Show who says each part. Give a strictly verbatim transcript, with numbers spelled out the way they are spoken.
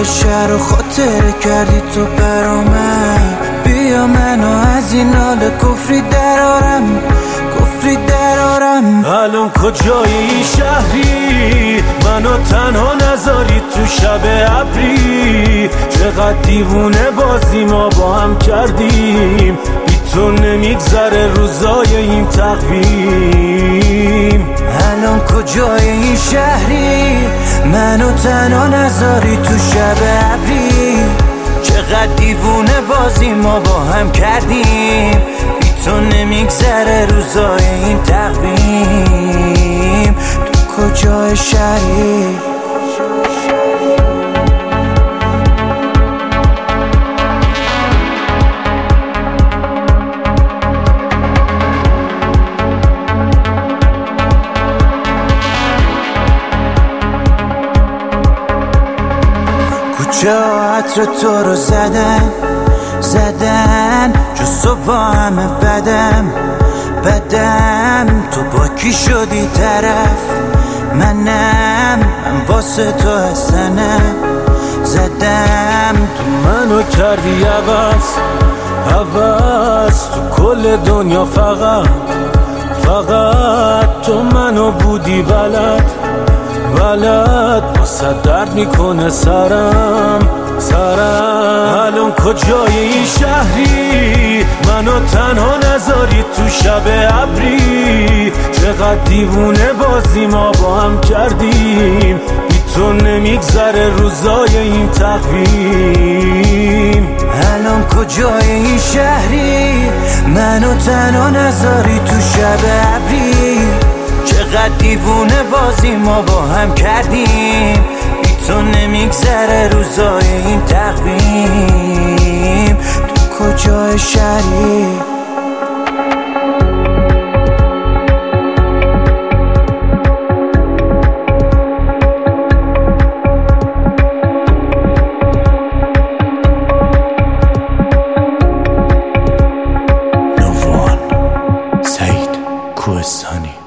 Speaker 1: کجای شهر رو خاطره کردی تو برامن؟ بیا منو از این حال کفری درارم، کفری درارم.
Speaker 2: الان کجای این شهری منو تنها نذاری تو شب ابری؟ چقدر دیوونه بازی ما با هم کردیم، بی تو نمیگذره روزای این تقویم.
Speaker 1: الان کجای این شهری منو تنها نذاری تو شب ابری؟ چقدر دیوونه بازی ما با هم کردیم، بی تو نمیگذره روزای این تقویم. تو کجای شهری؟ کجا عطر تو رو زدن زدن جز تو با همه بدم بدم. تو با کی شدی طرف؟ منم، من واسه تو هستنم زدم.
Speaker 2: تو منو کردی عوض عوض، تو کل دنیا فقط فقط تو منو بودی بلد بلد. واسه درد میکنه سرم سرم. الان کجای این شهری منو تنها نذاری تو شب ابری؟ چقدر دیوونه بازی ما با هم کردیم، بی تو نمیگذره روزای این تقویم.
Speaker 1: الان کجای این شهری منو تنها نذاری تو شب ابری؟ چقدر دیوونه بازی ما با هم کردیم، بی تو نمیگذره روزای این تقویم. تو کجای شهری؟
Speaker 2: نووان سعید کوهستانی.